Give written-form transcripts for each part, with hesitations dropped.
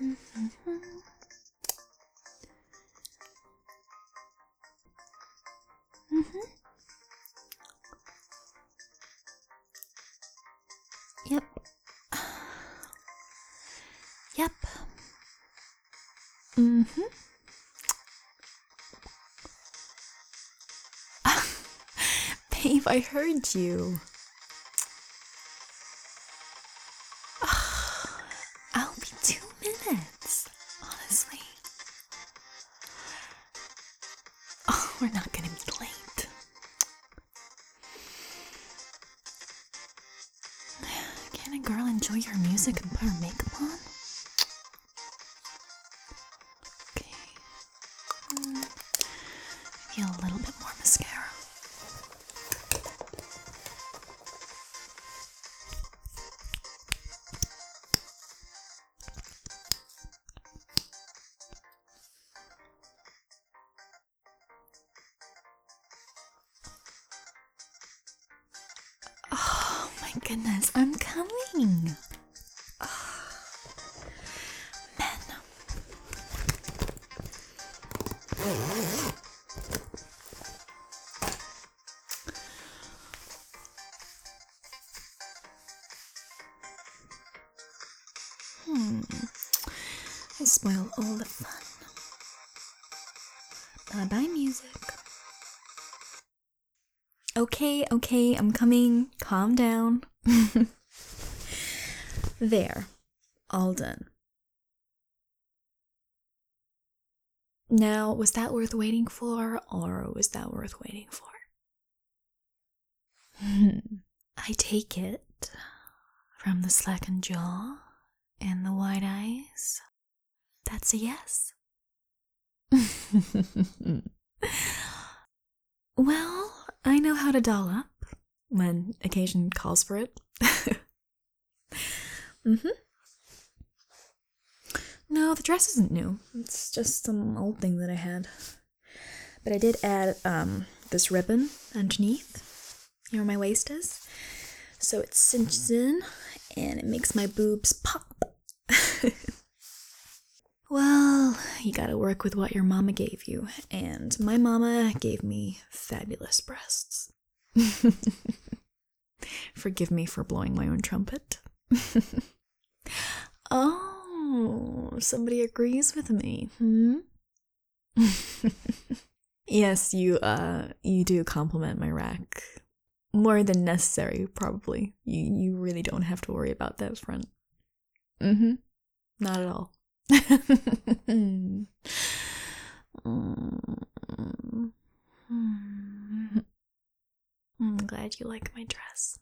Yep. Yep. Babe, I heard you. I'll be 2 minutes, honestly. Oh, we're not gonna be late. Can a girl enjoy your music and put her makeup on? Okay. Maybe a little bit more mascara. Oh my goodness, I'm coming. Men. I spoil all the fun. Bye-bye, music. Okay, I'm coming. Calm down. There. All done. Now, was that worth waiting for, or was that worth waiting for? I take it from the slackened jaw and the wide eyes. That's a yes. Well, I know how to doll up when occasion calls for it. No, the dress isn't new. It's just some old thing that I had. But I did add this ribbon underneath, you know where my waist is. So it cinches in and it makes my boobs pop. Well, you gotta work with what your mama gave you, and my mama gave me fabulous breasts. Forgive me for blowing my own trumpet. Oh, somebody agrees with me, Yes, you do compliment my rack. More than necessary, probably. You really don't have to worry about that front. Not at all. I'm glad you like my dress.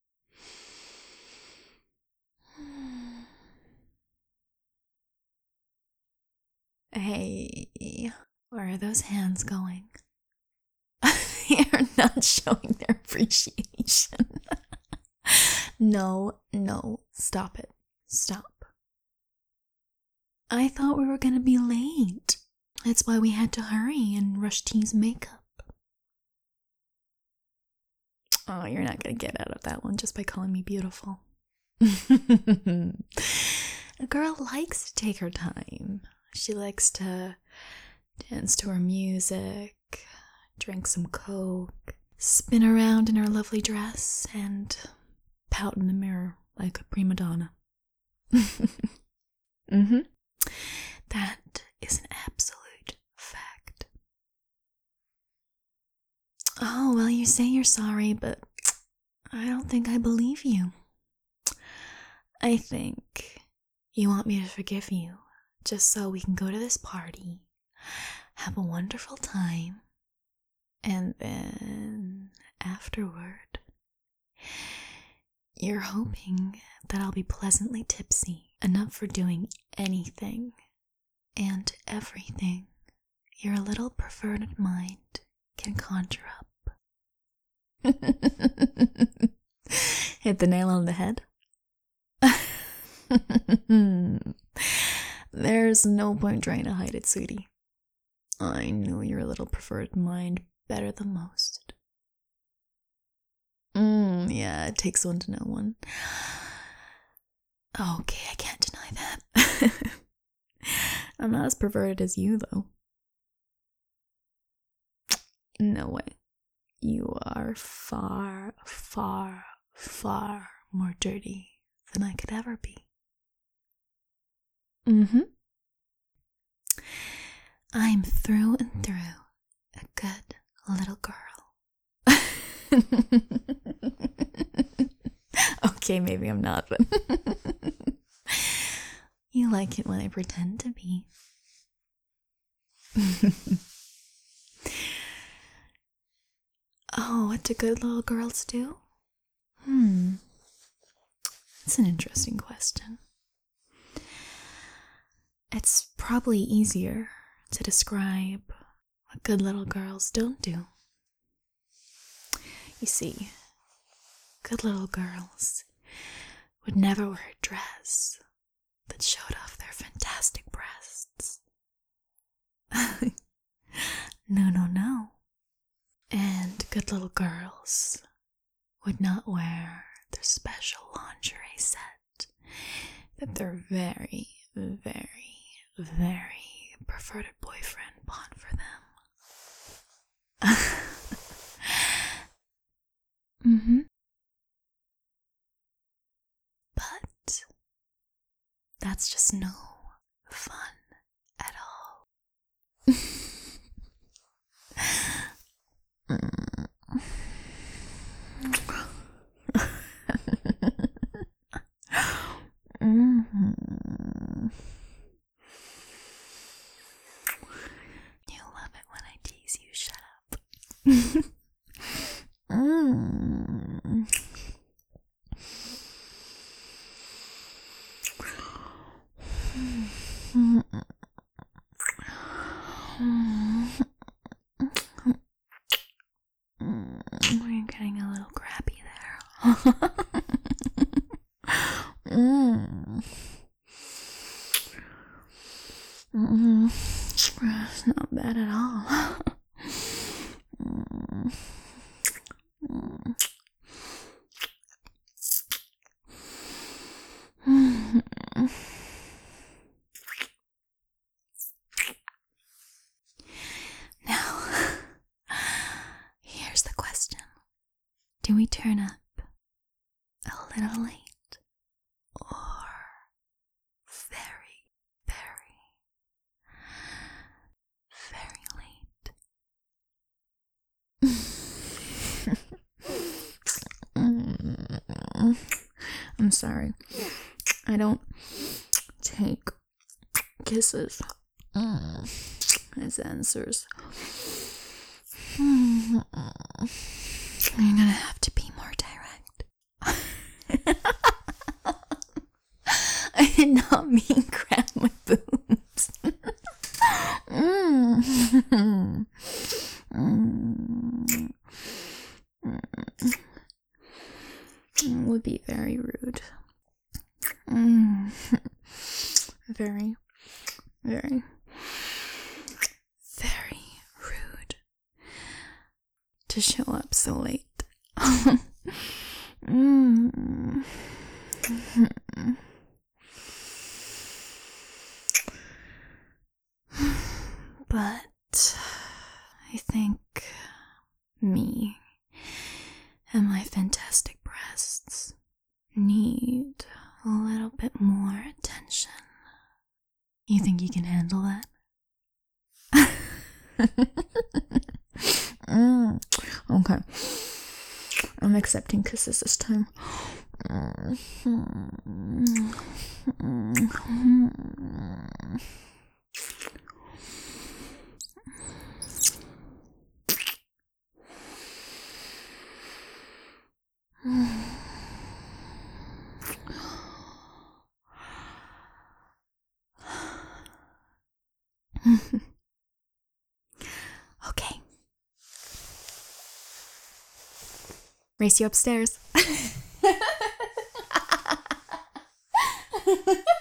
Hey, where are those hands going? They're not showing their appreciation. No, stop it. Stop. I thought we were gonna be late. That's why we had to hurry and rush T's makeup. Oh, you're not gonna get out of that one just by calling me beautiful. A girl likes to take her time. She likes to dance to her music, drink some Coke, spin around in her lovely dress, and pout in the mirror like a prima donna. That is an absolute fact. Oh, well, you say you're sorry, but I don't think I believe you. I think you want me to forgive you just so we can go to this party, have a wonderful time, and then afterward, you're hoping that I'll be pleasantly tipsy, enough for doing anything and everything your little perverted mind can conjure up. Hit the nail on the head. There's no point trying to hide it, sweetie. I know your little perverted mind better than most. Yeah, it takes one to know one. Okay, I can't deny that. I'm not as perverted as you, though. No way. You are far, far, far more dirty than I could ever be. I'm through and through a good little girl. Okay, maybe I'm not, but you like it when I pretend to be. Oh, what do good little girls do? That's an interesting question. It's probably easier to describe what good little girls don't do. You see, good little girls would never wear a dress that showed off their fantastic breasts. No, no, no. And good little girls would not wear their special lingerie set that their very, very, very perverted boyfriend bought for them. But that's just no fun at all. You love it when I tease you, shut up. We're getting a little crabby there. It's not bad at all. Now, here's the question. Do we turn up a little late or very, very, very late? I'm sorry. I don't take kisses as answers. You're gonna have to be more direct. I did not mean grab my boobs. It would be very rude. Very, very, very rude to show up so late. But I think me and my fantastic breasts need a little bit more attention. You think you can handle that? Okay. I'm accepting kisses this time. Okay. Race you upstairs.